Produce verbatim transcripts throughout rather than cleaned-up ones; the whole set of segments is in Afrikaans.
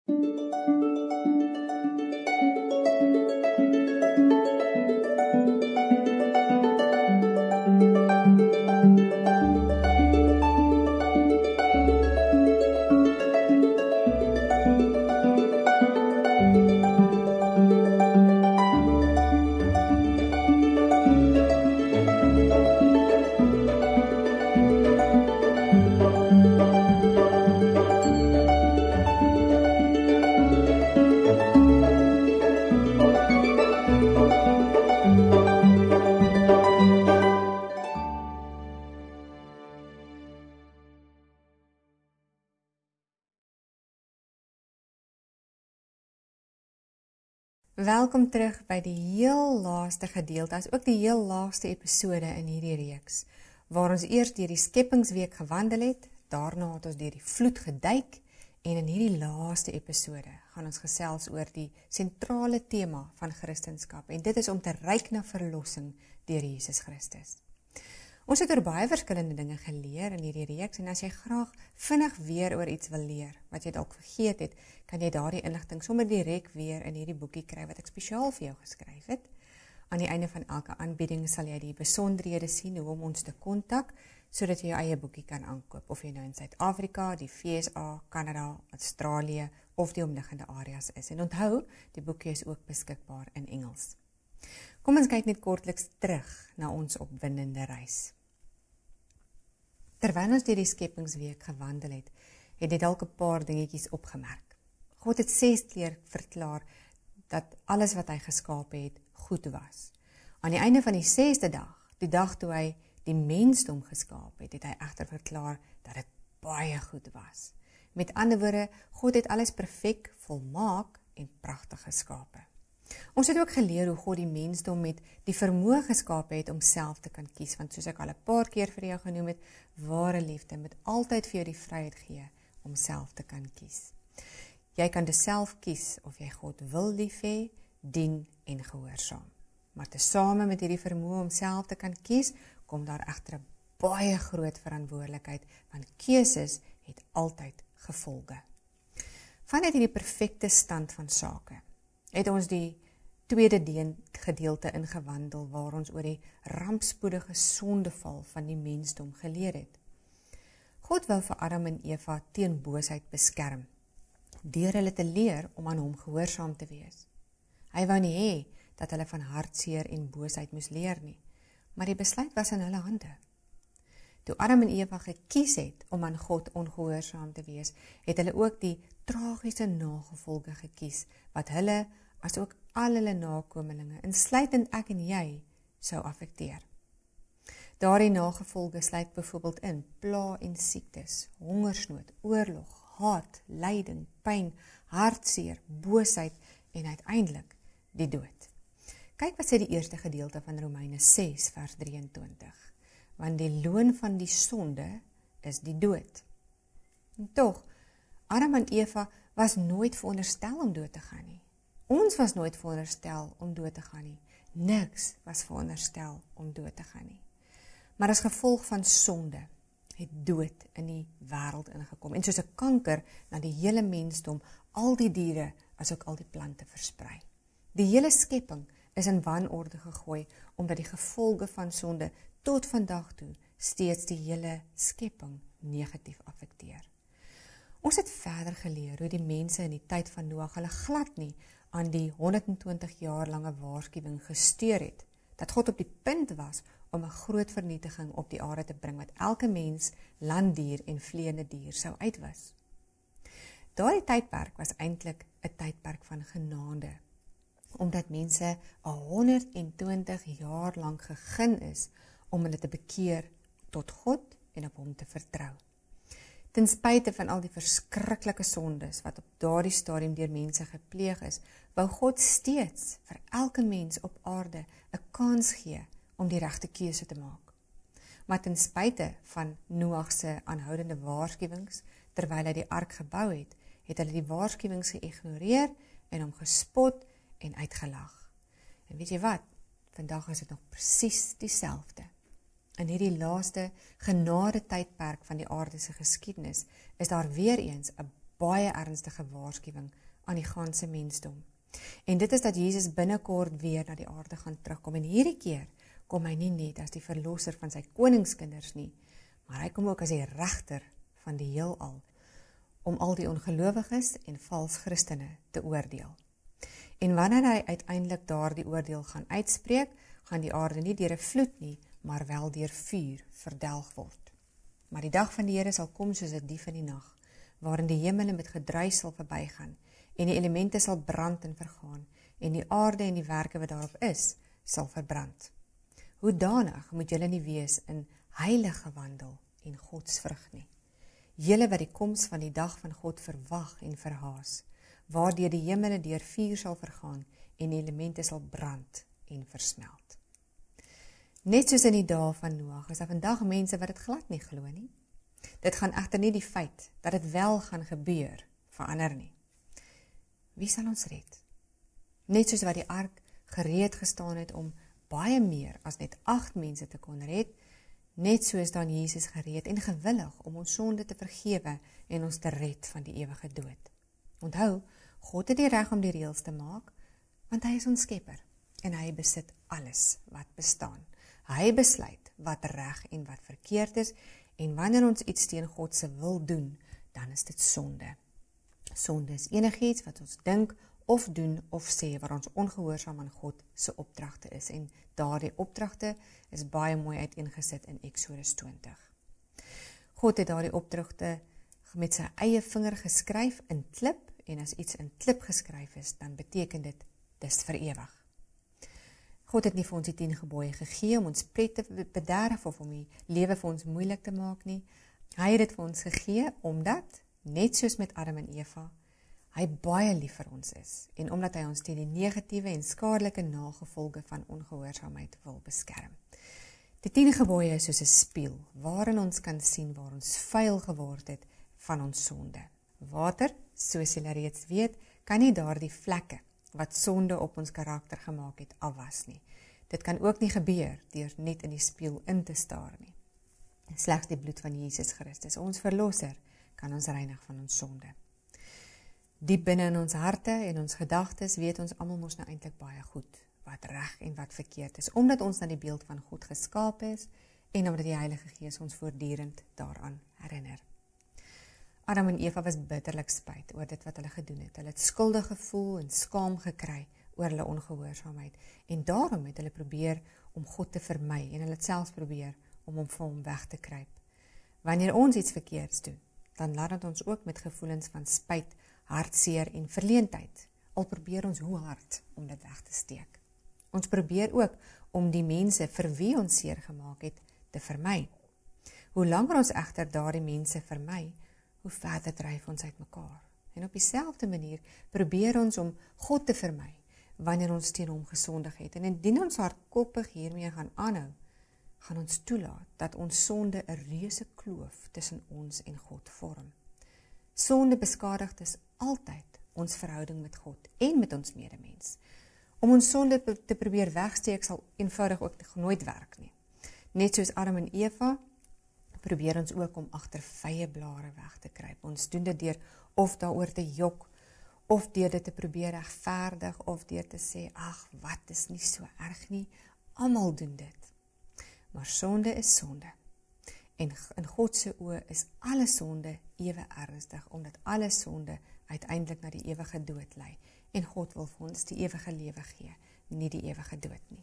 Welkom terug by die heel laaste gedeelte, as ook die heel laaste episode in hierdie reeks, waar ons eers deur die skepingsweek gewandel het, daarna het ons deur die vloed geduik, en in hierdie laaste episode gaan ons gesels oor die sentrale tema van Christendom, en dit is om te reik na verlossing deur Jesus Christus. Ons het oor baie verskillende dinge geleer in hierdie reeks, en as jy graag vinnig weer oor iets wil leer, wat jy dalk vergeet het, kan jy daardie inligting sommer direk weer in hierdie boekie kry, wat ek spesiaal vir jou geskryf het. Aan die einde van elke aanbieding sal jy die besonderhede sien, hoe om ons te kontak, sodat jy jou eie boekie kan aankoop, of jy nou in Suid-Afrika, die V S A, Kanada, Australië, of die omliggende areas is. En onthou, die boekie is ook beskikbaar in Engels. Kom ons kyk net kortliks terug na ons opwindende reis. Terwyl ons deur die skepingsweek gewandel het, het jy dalk 'n paar dingetjies opgemerk. God het ses keer verklaar dat alles wat hy geskaap het, goed was. Aan die einde van die sesde dag, die dag toe hy die mensdom geskaap het, het hy egter verklaar dat dit baie goed was. Met ander woorde, God het alles perfek, volmaak en pragtig geskape. Ons het ook geleer hoe God die mensdom met die vermoë geskaap het om self te kan kies, want soos ek al 'n paar keer vir jou genoem het, ware liefde moet altyd vir jou die vryheid gee om self te kan kies. Jy kan dus self kies of jy God wil lief hê, dien en gehoorsaam. Maar tesame met hierdie vermoë om self te kan kies, kom daar egter 'n baie groot verantwoordelikheid, want keuses het altyd gevolge. Vanuit hierdie perfekte stand van sake, het ons die tweede gedeelte ingewandel, waar ons oor die rampspoedige sondeval van die mensdom geleer het. God wou vir Adam en Eva teen boosheid beskerm, deur hulle te leer om aan hom gehoorsaam te wees. Hy wou nie hê dat hulle van hartseer en boosheid moes leer nie, maar die besluit was in hulle hande. Toe Adam en Eva gekies het om aan God ongehoorsaam te wees, het hulle ook die tragiese nagevolge gekies, wat hulle, as ook al hulle nakomelinge, insluitend ek en jy, sou affekteer. Daardie nagevolge sluit byvoorbeeld in pla en siektes, hongersnood, oorlog, haat, lyding, pyn, hartseer, boosheid en uiteindelik die dood. Kyk wat sê die eerste gedeelte van Romeine ses vers drieëntwintig. Want die loon van die sonde is die dood. En tog, Adam en Eva was nooit veronderstel om dood te gaan nie. Ons was nooit veronderstel om dood te gaan nie. Niks was veronderstel om dood te gaan nie. Maar as gevolg van sonde het dood in die wêreld ingekom. En soos 'n kanker na die hele mensdom, al die diere as ook al die plante versprei. Die hele skepping is in wanorde gegooi, omdat die gevolge van sonde tot vandag toe steeds die hele skepping negatief affekteer. Ons het verder geleer hoe die mense in die tyd van Noag hulle glad nie aan die honderdtwintig jaar lange waarskuwing gesteer het, dat God op die punt was om 'n groot vernietiging op die aarde te bring, wat elke mens, landdier en vleiende dier sou uitwis. Daardie tydperk was eintlik 'n tydperk van genade, omdat mense honderdtwintig jaar lank gegeen is om hulle te bekeer tot God en op hom te vertrou. Ten spyte van al die verskriklike sondes wat op daardie stadium deur mense gepleeg is, wou God steeds vir elke mens op aarde 'n kans gee om die regte keuse te maak. Maar ten spyte van Noag se aanhoudende waarskuwings, terwyl hy die ark gebou het, het hulle die waarskuwings geïgnoreer en hom gespot en uitgelag. En weet jy wat? Vandag is dit nog presies dieselfde. In hierdie laaste genade tydperk van die aardse geskiedenis is daar weer eens 'n baie ernstige waarskuwing aan die ganse mensdom. En dit is dat Jesus binnekort weer na die aarde gaan terugkom. En hierdie keer kom hy nie net as die verlosser van sy koningskinders nie, maar hy kom ook as die regter van die heelal, om al die ongelowiges en vals Christene te oordeel. En wanneer hy uiteindelik daardie oordeel gaan uitspreek, gaan die aarde nie deur 'n vloed nie, maar wel deur vuur verdelg word. Maar die dag van die Here sal kom soos 'n dief in die nag, waarin die hemele met gedruis sal verbygaan, en die elemente sal brand en vergaan, en die aarde en die werke wat daarop is, sal verbrand. Hoedanig moet julle nie wees in heilige wandel en godsvrug nie. Julle wat die koms van die dag van God verwag en verhaas, waardeur die hemele deur vuur sal vergaan en die elemente sal brand en versmelt. Net soos in die dae van Noag, is daar vandag mense wat dit glad nie glo nie. Dit gaan egter nie die feit dat dit wel gaan gebeur verander nie. Wie sal ons red? Net soos wat die ark gereed gestaan het om baie meer as net agt mense te kon red, net soos dan Jesus gereed en gewillig om ons sonde te vergewe en ons te red van die ewige dood. Onthou, God het die reg om die reëls te maak, want hy is ons skepper en hy besit alles wat bestaan. Hy besluit wat reg en wat verkeerd is, en wanneer ons iets teen God se wil doen, dan is dit sonde. Sonde is enigiets wat ons dink of doen of sê waar ons ongehoorsaam aan God se opdragte is, en daardie opdragte is baie mooi uiteengesit in Eksodus twintig. God het daardie opdragte met sy eie vinger geskryf in klip, en as iets in klip geskryf is, dan beteken dit, dis vir ewig. God het nie vir ons die tien gebooie gegee om ons pret te bederf of om die lewe vir ons moeilik te maak nie. Hy het dit vir ons gegee omdat, net soos met Adam en Eva, hy baie lief vir ons is, en omdat hy ons teen die negatiewe en skadelike nagevolge van ongehoorsaamheid wil beskerm. Die tien gebooie is soos 'n spieël, waarin ons kan sien waar ons vuil geword het van ons sonde. Water, soos julle reeds weet, kan nie daardie vlekke wat sonde op ons karakter gemaak het, afwas nie. Dit kan ook nie gebeur deur net in die spieël in te staar nie. Slegs die bloed van Jesus Christus, ons verlosser, kan ons reinig van ons sonde. Diep binne in ons harte en ons gedagtes weet ons almal mos nou eintlik baie goed wat reg en wat verkeerd is, omdat ons na die beeld van God geskaap is en omdat die Heilige Gees ons voortdurend daaraan herinner. Adam en Eva was bitterlik spyt oor dit wat hulle gedoen het. Hulle het skuldig gevoel en skaam gekry oor hulle ongehoorsaamheid, en daarom het hulle probeer om God te vermy, en hulle het selfs probeer om hom vir hom weg te kruip. Wanneer ons iets verkeerds doen, dan laat dit ons ook met gevoelens van spyt, hartseer en verleentheid, al probeer ons hoe hard om dit weg te steek. Ons probeer ook om die mense vir wie ons seer gemaak het, te vermy. Hoe langer ons egter daardie mense vermy, hoe verder dryf ons uit mekaar. En op dieselfde manier probeer ons om God te vermy, wanneer ons teen hom gesondig het. En indien ons hardkoppig hiermee gaan aanhou, gaan ons toelaat dat ons sonde 'n reuse kloof tussen ons en God vorm. Sonde beskadig dus altyd ons verhouding met God en met ons medemens. Om ons sonde te probeer wegsteek sal eenvoudig ook nooit werk nie. Net soos Adam en Eva, probeer ons ook om agter vye blare weg te kruip. Ons doen dit deur of daaroor te jok, of deur dit te probeer regverdig, of deur te sê, ag, wat is nie so erg nie, almal doen dit. Maar sonde is sonde. En in God se oë is alle sonde ewe ernstig, omdat alle sonde uiteindelik na die ewige dood lei. En God wil vir ons die ewige lewe gee, nie die ewige dood nie.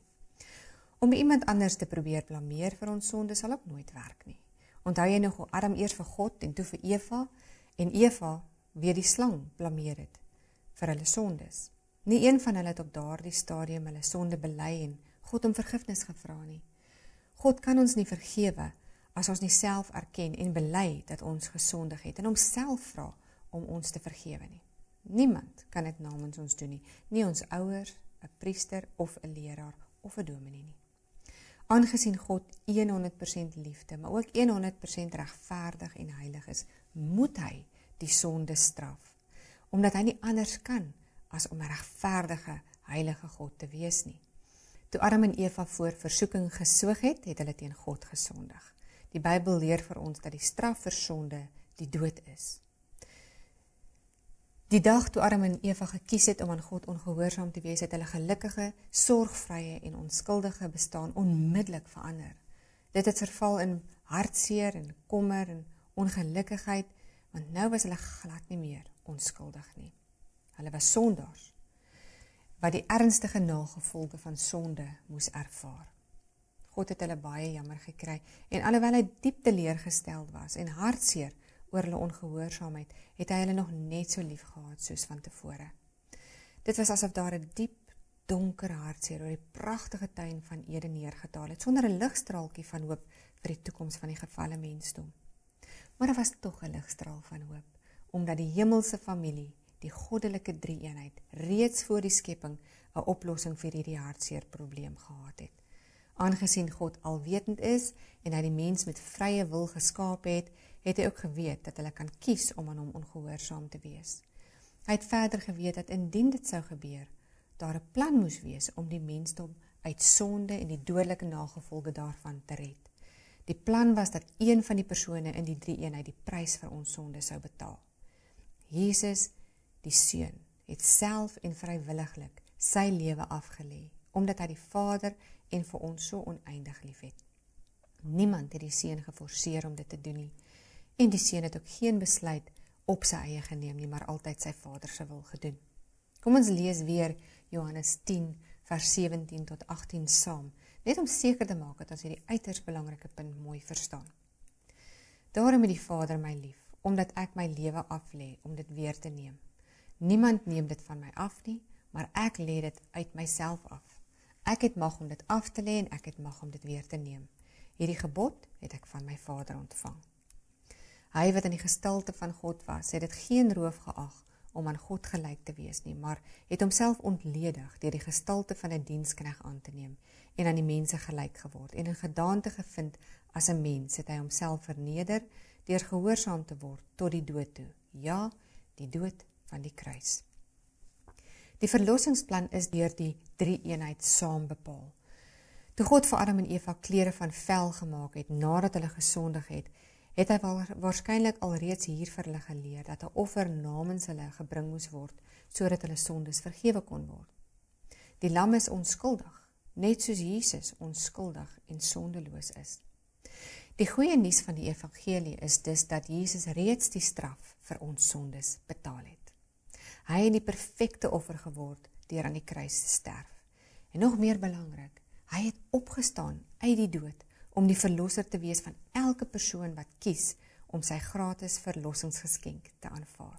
Om iemand anders te probeer blameer vir ons sonde sal ook nooit werk nie. Onthou jy nog hoe Adam eers vir God en toe vir Eva, en Eva weer die slang blameer het vir hulle sondes. Nie een van hulle het op daardie stadium hulle sonde bely en God om vergifnis gevra nie. God kan ons nie vergewe as ons nie self erken en bely dat ons gesondig het en hom self vra om ons te vergewe nie. Niemand kan dit namens ons doen nie, nie ons ouers, 'n priester of 'n leraar of 'n dominee nie. Aangesien God honderd persent liefde, maar ook honderd persent regverdig en heilig is, moet hy die sonde straf, omdat hy nie anders kan as om 'n regverdige, heilige God te wees nie. Toe Adam en Eva voor versoeking gesoog het, het hulle teen God gesondig. Die Bybel leer vir ons dat die straf vir sonde die dood is. Die dag toe Adam en Eva gekies het om aan God ongehoorsaam te wees, het hulle gelukkige, sorgvrye en onskuldige bestaan onmiddellik verander. Dit het verval in hartseer en kommer en ongelukkigheid, want nou was hulle glad nie meer onskuldig nie. Hulle was sondaars, wat die ernstige nagevolge van sonde moes ervaar. God het hulle baie jammer gekry, en alhoewel hy diep teleurgesteld was en hartseer oor hulle ongehoorsaamheid, het hy hulle nog net so lief gehad soos van tevore. Dit was asof daar 'n diep, donker hartseer oor die pragtige tuin van Eden neergedaal het, sonder 'n ligstraaltjie van hoop vir die toekoms van die gevalle mensdom. Maar daar was tog 'n ligstraal van hoop, omdat die hemelse familie, die goddelike drie-eenheid, reeds voor die skepping 'n oplossing vir hierdie hartseer probleem gehad het. Aangesien God alwetend is en hy die mens met vrye wil geskaap het, het hy ook geweet dat hulle kan kies om aan hom ongehoorsaam te wees. Hy het verder geweet dat indien dit sou gebeur, daar 'n plan moes wees om die mensdom uit sonde en die dodelike nagevolge daarvan te red. Die plan was dat een van die persone in die drie-eenheid die prys vir ons sonde sou betaal. Jesus, die Seun, het self en vrywilliglik sy lewe afgelê, omdat hy die Vader en vir ons so oneindig lief het. Niemand het die Seun geforseer om dit te doen nie, en die Seun het ook geen besluit op sy eie geneem nie, maar altyd sy Vader se wil gedoen. Kom ons lees weer Johannes tien, vers sewentien tot agttien saam, net om seker te maak dat ons hierdie uiters belangrike punt mooi verstaan. Daarom het die Vader my lief, omdat ek my lewe aflê om dit weer te neem. Niemand neem dit van my af nie, maar ek lê dit uit myself af. Ek het mag om dit af te lê en ek het mag om dit weer te neem. Hierdie gebod het ek van my Vader ontvang. Hy wat in die gestalte van God was, het dit geen roof geag om aan God gelyk te wees nie, maar het homself ontledig deur die gestalte van 'n diensknegt aan te neem en aan die mense gelyk geword, en in gedaante gevind as 'n mens het hy homself verneder deur gehoorsaam te word tot die dood toe, ja, die dood van die kruis. Die verlossingsplan is deur die drie-eenheid saam bepaal. Toe God vir Adam en Eva klere van vel gemaak het, nadat hulle gesondig het, het hy waarskynlik alreeds hier vir hulle geleer, dat 'n offer namens hulle gebring moes word, sodat hulle sondes vergewe kon word. Die lam is onskuldig, net soos Jesus onskuldig en sondeloos is. Die goeie nuus van die evangelie is dus dat Jesus reeds die straf vir ons sondes betaal het. Hy het die perfekte offer geword deur aan die kruis te sterf. En nog meer belangrik, hy het opgestaan uit die dood om die verlosser te wees van elke persoon wat kies om sy gratis verlossingsgeskenk te aanvaar.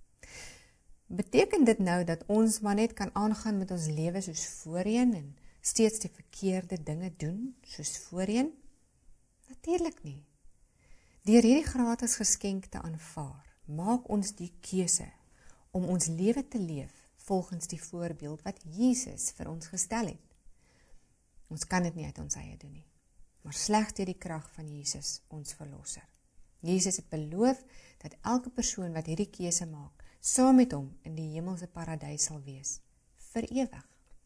Beteken dit nou dat ons maar net kan aangaan met ons lewe soos voorheen en steeds die verkeerde dinge doen soos voorheen? Natuurlik nie. Deur hierdie gratis geskenk te aanvaar, maak ons die keuse om ons lewe te leef volgens die voorbeeld wat Jesus vir ons gestel het. Ons kan dit nie uit ons eie doen nie, maar slegs deur die krag van Jesus, ons verlosser. Jesus het beloof dat elke persoon wat hierdie keuse maak, saam met hom in die hemelse paradys sal wees, vir ewig.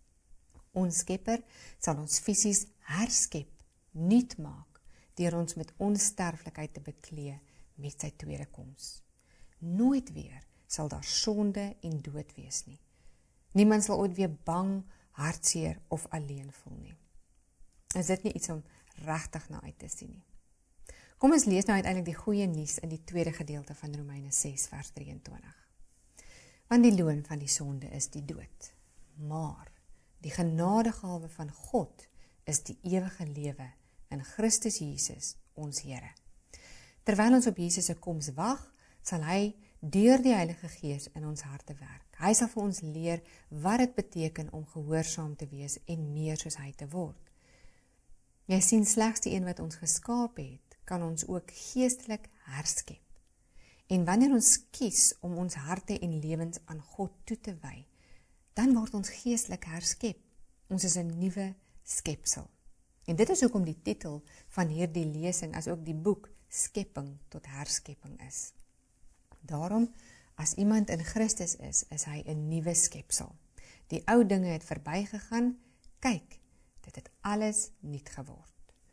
Ons Skepper sal ons fisies herskep, nuut maak, deur ons met onsterflikheid te beklee met sy tweede koms. Nooit weer sal daar sonde en dood wees nie. Niemand sal ooit weer bang, hartseer of alleen voel nie. Is dit nie iets om regtig na uit te sien nie? Kom ons lees nou uiteindelik die goeie nuus in die tweede gedeelte van Romeine ses vers drieëntwintig. Want die loon van die sonde is die dood, maar die genadegawe van God is die ewige lewe in Christus Jesus, ons Here. Terwyl ons op Jesus se koms wag, sal hy deur die Heilige Gees in ons harte werk. Hy sal vir ons leer wat dit beteken om gehoorsaam te wees en meer soos hy te word. Jy sien, slegs die een wat ons geskaap het, kan ons ook geestelik herskep. En wanneer ons kies om ons harte en lewens aan God toe te wy, dan word ons geestelik herskep. Ons is 'n nuwe skepsel. En dit is hoekom die titel van hierdie lesing as ook die boek Skepping tot Herskepping is. Daarom, as iemand in Christus is, is hy 'n nuwe skepsel. Die ou dinge het verbygegaan, kyk, dit het alles nuut geword.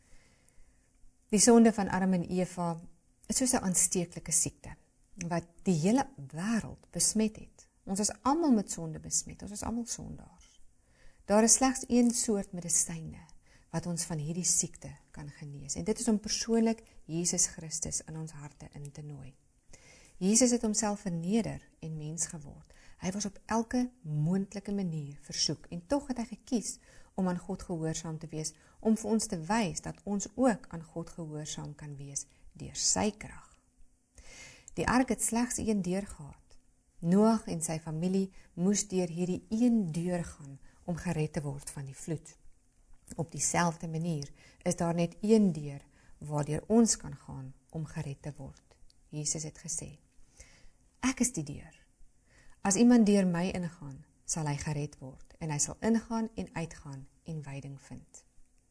Die sonde van Adam en Eva is soos 'n aansteeklike siekte, wat die hele wêreld besmet het. Ons is almal met sonde besmet, ons is almal sondaars. Daar is slegs een soort medisyne wat ons van hierdie siekte kan genees. En dit is om persoonlik Jesus Christus in ons harte in te nooi. Jesus het homself verneder en mens geword. Hy was op elke moontlike manier versoek en tog het hy gekies om aan God gehoorsaam te wees, om vir ons te wys dat ons ook aan God gehoorsaam kan wees deur sy krag. Die ark het slegs een deur gehad. Noag en sy familie moes deur hierdie een deur gaan om gered te word van die vloed. Op dieselfde manier is daar net een deur waardeur ons kan gaan om gered te word. Jesus het gesê, ek is die deur. As iemand deur my ingaan, sal hy gered word en hy sal ingaan en uitgaan en wyding vind.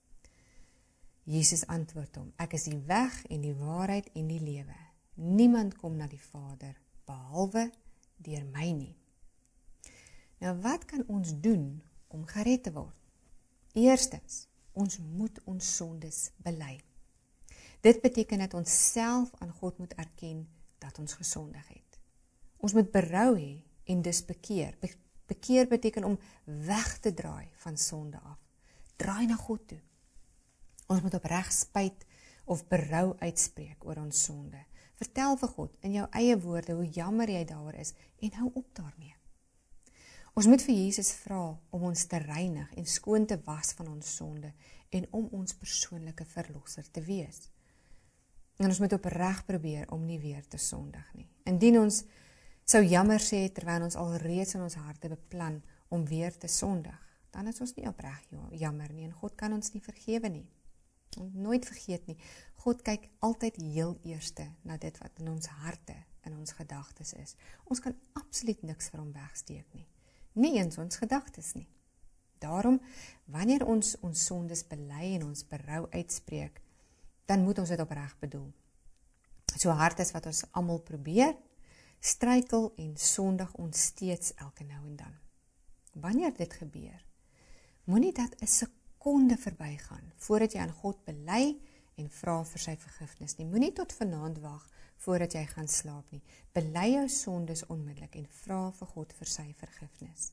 Jesus antwoord hom, ek is die weg en die waarheid en die lewe. Niemand kom na die Vader behalwe deur my nie. Nou wat kan ons doen om gered te word? Eerstens, ons moet ons sondes bely. Dit beteken dat ons self aan God moet erken dat ons gesondig het. Ons moet berou hê en dus bekeer. Be- bekeer beteken om weg te draai van sonde af. Draai na God toe. Ons moet opreg spyt of berou uitspreek oor ons sonde. Vertel vir God in jou eie woorde hoe jammer jy daaroor is en hou op daarmee. Ons moet vir Jesus vra om ons te reinig en skoon te was van ons sonde en om ons persoonlike verlosser te wees. En ons moet opreg probeer om nie weer te sondig nie. Indien ons sou jammer sê terwyl ons al reeds in ons harte beplan om weer te sondig, dan is ons nie opreg jammer nie en God kan ons nie vergewe nie. Ons nooit vergeet nie, God kyk altyd heel eerste na dit wat in ons harte, in ons gedagtes is. Ons kan absoluut niks vir hom wegsteek nie. Nie eens ons gedagtes nie. Daarom, wanneer ons ons sondes bely en ons berou uitspreek, dan moet ons dit opreg bedoel. So hard as wat ons almal probeer, struikel en sondig ons steeds elke nou en dan. Wanneer dit gebeur, moenie dat 'n sekonde verbygaan voordat jy aan God bely en vra vir sy vergifnis nie. Moenie tot vanaand wag voordat jy gaan slaap nie. Bely jou sondes onmiddellik en vra vir God vir sy vergifnis.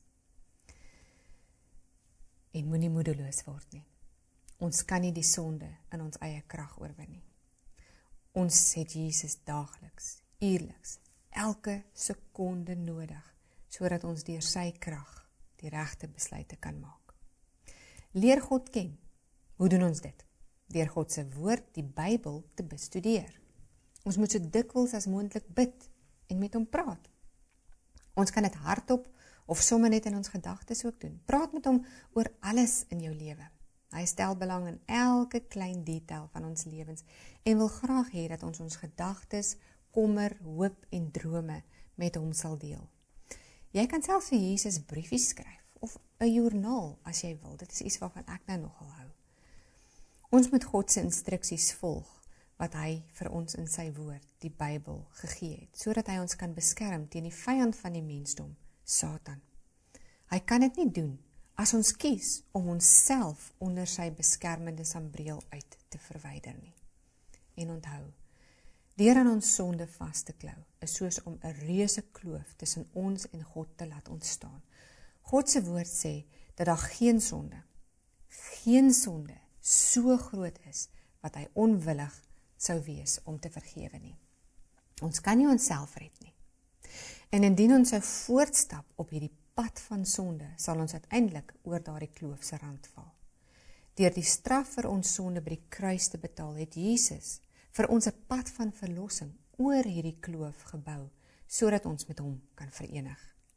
En moenie moedeloos word nie. Ons kan nie die sonde in ons eie krag oorwin nie. Ons het Jesus daagliks, uurliks, elke sekonde nodig, sodat ons deur sy krag die regte besluite kan maak. Leer God ken. Hoe doen ons dit? Deur God se woord, die Bybel, te bestudeer. Ons moet so dikwels as moontlik bid en met hom praat. Ons kan dit hardop of sommer net in ons gedagtes ook doen. Praat met hom oor alles in jou lewe. Hy stel belang in elke klein detail van ons lewens en wil graag hê dat ons ons gedagtes, kommer, hoop en drome met hom sal deel. Jy kan selfs vir Jesus briefies skryf of 'n joernaal as jy wil. Dit is iets waarvan ek nou nogal hou. Ons moet God se instruksies volg wat hy vir ons in sy woord, die Bybel, gegee het, sodat hy ons kan beskerm teen die vyand van die mensdom, Satan. Hy kan dit nie doen as ons kies om onsself onder sy beskermende sambreel uit te verwyder nie. En onthou, deur aan ons sonde vas te klou, is soos om 'n reuse kloof tussen ons en God te laat ontstaan. God se woord sê dat daar geen sonde, geen sonde so groot is wat hy onwillig sou wees om te vergewe nie. Ons kan nie onsself red nie. En indien ons sou voortstap op hierdie pad van sonde, sal ons uiteindelik oor daardie kloof se rand val. Deur die straf vir ons sonde by die kruis te betaal, het Jesus vir ons 'n pad van verlossing oor hierdie kloof gebou, sodat ons met hom kan verenig.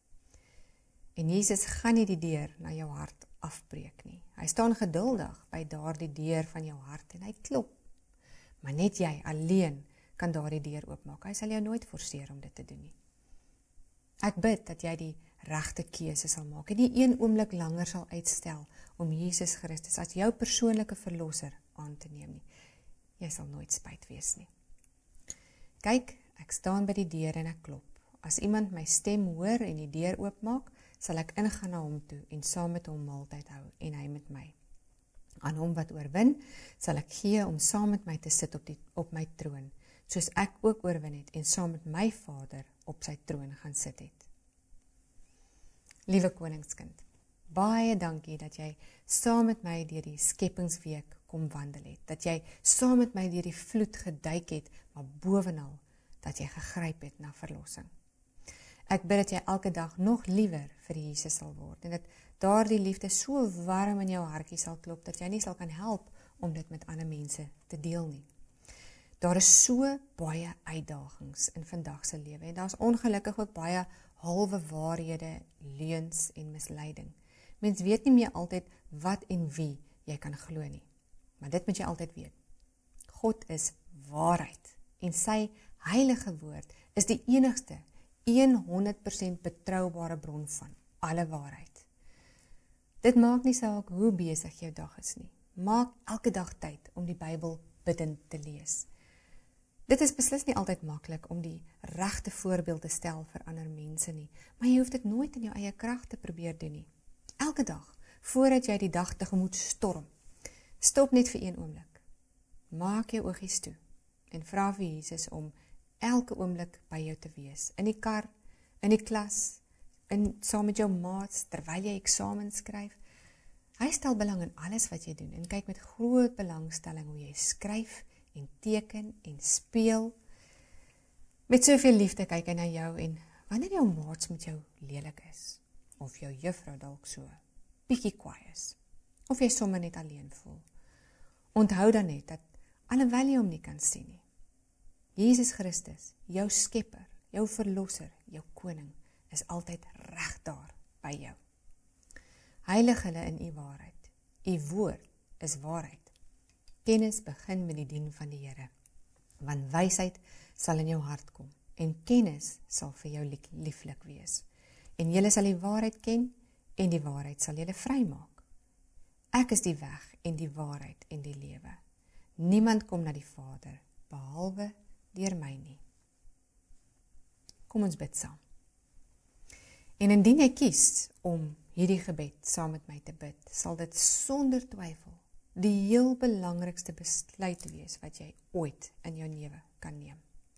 En Jesus gaan nie die deur na jou hart afbreek nie. Hy staan geduldig by daardie deur van jou hart en hy klop. Maar net jy alleen kan daardie deur oopmaak. Hy sal jou nooit forceer om dit te doen nie. Ek bid dat jy die regte keuse sal maak en nie een oomblik langer sal uitstel om Jesus Christus as jou persoonlike verlosser aan te neem nie. Jy sal nooit spyt wees nie. Kyk, ek staan by die deur en ek klop. As iemand my stem hoor en die deur oopmaak, sal ek ingaan na hom toe en saam met hom maaltyd hou en hy met my. Aan hom wat oorwin, sal ek gee om saam met my te sit op, die, op my troon, soos ek ook oorwin het en saam met my Vader op sy troon gaan sit het. Liewe koningskind, baie dankie dat jy saam met my deur die skepingsweek kom wandel het, dat jy saam met my deur die vloed geduik het, maar bovenal dat jy gegryp het na verlossing. Ek bid dat jy elke dag nog liewer vir Jesus sal word en dat daardie liefde so warm in jou hartjie sal klop dat jy nie sal kan help om dit met ander mense te deel nie. Daar is so baie uitdagings in vandag se lewe en daar is ongelukkig ook baie halwe waarhede, leuns en misleiding. Mens weet nie meer altyd wat en wie jy kan glo nie. Maar dit moet jy altyd weet. God is waarheid en sy heilige woord is die enigste honderd persent betroubare bron van alle waarheid. Dit maak nie saak hoe besig jou dag is nie. Maak elke dag tyd om die Bybel bidtend te lees. Dit is beslis nie altyd maklik om die regte voorbeeld te stel vir ander mense nie, maar jy hoef dit nooit in jou eie krag te probeer doen nie. Elke dag, voordat jy die dag tegemoet storm, stop net vir een oomblik. Maak jou oogies toe en vra vir Jesus om elke oomblik by jou te wees. In die kar, in die klas, in, saam met jou maats, terwyl jy eksamen skryf. Hy stel belang in alles wat jy doen en kyk met groot belangstelling hoe jy skryf en teken en speel. Met soveel liefde kyk hy na jou en wanneer jou maats met jou lelik is, of jou juffrou dalk so bietjie kwaai is, of jy sommer net alleen voel, onthou dan net dat alhoewel jy hom nie kan sien nie, Jesus Christus, jou skepper, jou verlosser, jou koning, is altyd reg daar by jou. Heilig hulle in u waarheid. U woord is waarheid. Kennis begin met die dien van die Here, want wysheid sal in jou hart kom, en kennis sal vir jou lieflik wees. En julle sal die waarheid ken, en die waarheid sal julle vrymaak. Ek is die weg en die waarheid en die lewe. Niemand kom na die Vader, behalwe deur my nie. Kom ons bid saam. En indien jy kies om hierdie gebed saam met my te bid, sal dit sonder twyfel die heel belangrikste besluit wees wat jy ooit in jou lewe kan neem.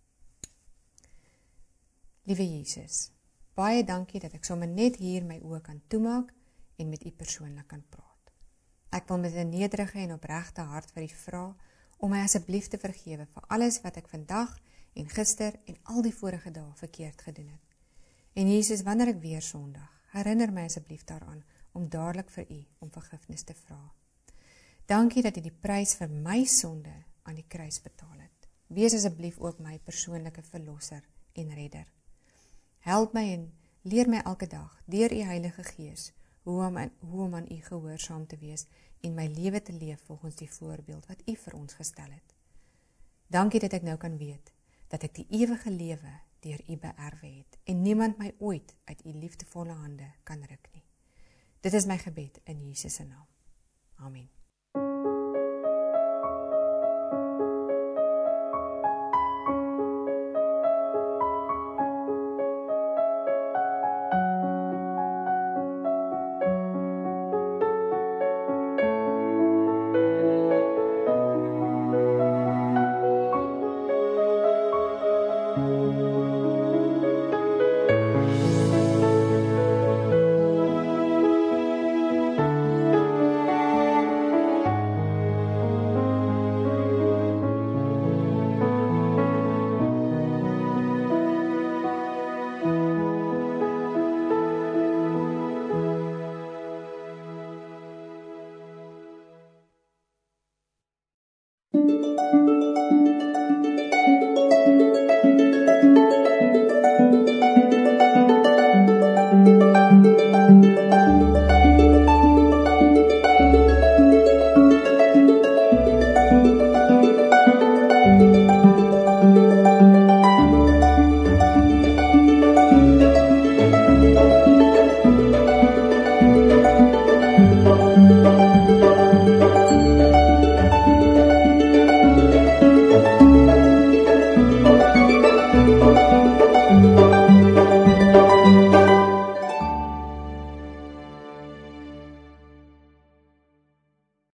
Liewe Jesus, baie dankie dat ek sommer net hier my oë kan toemaak en met u persoonlik kan praat. Ek wil met 'n nederige en opregte hart vir u vra om my asseblief te vergewe vir alles wat ek vandag en gister en al die vorige dae verkeerd gedoen het. En Jesus, wanneer ek weer sondig, herinner my asseblief daaraan om dadelik vir u om vergifnis te vra. Dankie dat u die prys vir my sonde aan die kruis betaal het. Wees asseblief ook my persoonlike verlosser en redder. Help my en leer my elke dag deur u Heilige Gees hoe om, hoe om aan u gehoorsaam te wees en my lewe te leef volgens die voorbeeld wat u vir ons gestel het. Dankie dat ek nou kan weet dat ek die ewige lewe deur u beerwe het en niemand my ooit uit u liefdevolle hande kan ruk nie. Dit is my gebed in Jesus se naam. Amen.